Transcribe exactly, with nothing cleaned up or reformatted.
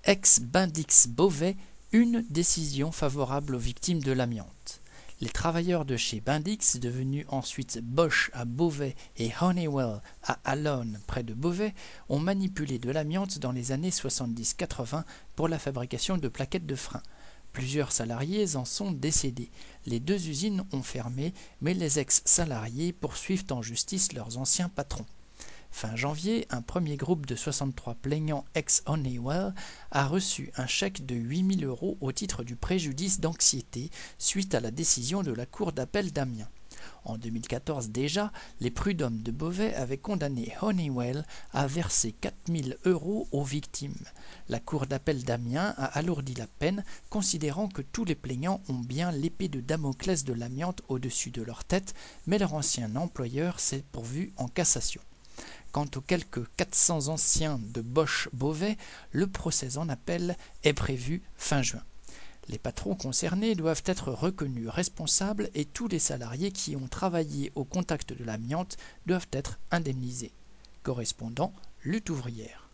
Ex-Bindix-Beauvais, une décision favorable aux victimes de l'amiante. Les travailleurs de chez Bindix, devenus ensuite Bosch à Beauvais et Honeywell à Allonnes près de Beauvais, ont manipulé de l'amiante dans les années soixante-dix quatre-vingts pour la fabrication de plaquettes de frein. Plusieurs salariés en sont décédés. Les deux usines ont fermé, mais les ex-salariés poursuivent en justice leurs anciens patrons. Fin janvier, un premier groupe de soixante-trois plaignants ex-Honeywell a reçu un chèque de huit mille euros au titre du préjudice d'anxiété suite à la décision de la Cour d'appel d'Amiens. En deux mille quatorze déjà, les prud'hommes de Beauvais avaient condamné Honeywell à verser quatre mille euros aux victimes. La Cour d'appel d'Amiens a alourdi la peine, considérant que tous les plaignants ont bien l'épée de Damoclès de l'amiante au-dessus de leur tête, mais leur ancien employeur s'est pourvu en cassation. Quant aux quelques quatre cents anciens de Bosch-Beauvais, le procès en appel est prévu fin juin. Les patrons concernés doivent être reconnus responsables et tous les salariés qui ont travaillé au contact de l'amiante doivent être indemnisés. Correspondant, lutte ouvrière.